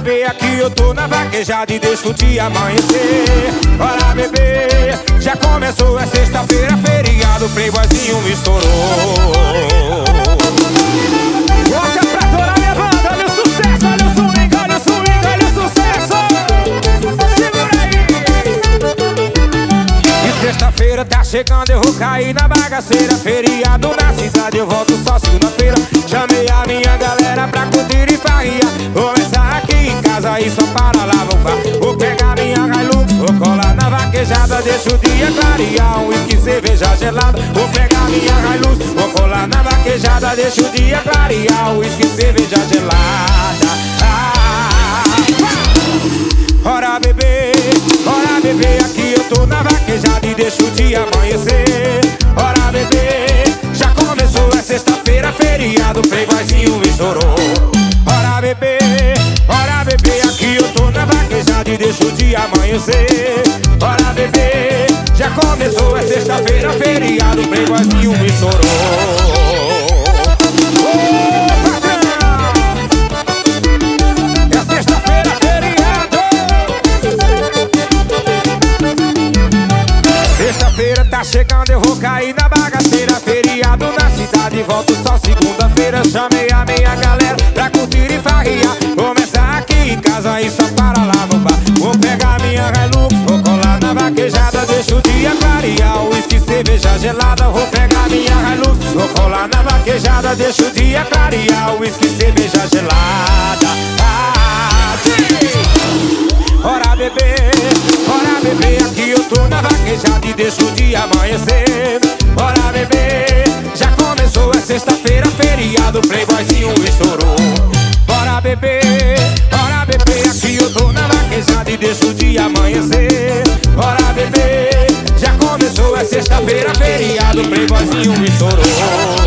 bebê, aqui eu tô na vaquejada e deixo o dia amanhecer. Bora bebê, já começou, é sexta-feira, feriado, playboyzinho me estourou. Bota pra torar, levanta, olha o sucesso, olha o swing, olha o swing, olha o sucesso. Segura aí. E sexta-feira tá chegando, eu vou cair na bagaceira. Feriado na cidade, eu volto só segunda-feira. Chamei a minha galera pra curtir e farriar. Vou começar aqui em casa e só para lá vou bar. Vou pegar minha Hilux, vou colar na vaquejada, deixa o dia clarear. Um whisky, cerveja gelada. Vou pegar minha Hilux, vou colar na vaquejada, deixa o dia clarear. Um whisky, cerveja gelada. Ora bebê, aqui eu tô na vaquejada e deixa o dia amanhecer. Ora bebê, já começou, é sexta-feira, feriado, playboyzinho me estourou. Ora bebê, aqui eu tô na vaquejada e deixa o dia amanhecer. Ora bebê, já começou, é sexta-feira, feriado, playboyzinho me estourou. Sexta-feira tá chegando, eu vou cair na bagaceira. Feriado na cidade, volto só segunda-feira. Chamei a minha galera pra curtir e farriar. Começar aqui em casa e só para lá no bar. Vou pegar minha Hilux, vou colar na vaquejada, deixa o dia clarear. Whisky, cerveja gelada. Vou pegar minha Hilux, vou colar na vaquejada, deixa o dia clarear. Whisky, cerveja gelada. Ora bebê, aqui eu tô na vaquejada e deixo o dia amanhecer. Ora bebê, já começou, é sexta-feira, feriado, playboyzinho estourou. Ora bebê, aqui eu tô na vaquejada e deixo o dia amanhecer. Ora bebê, já começou, é sexta-feira, feriado, playboyzinho estourou.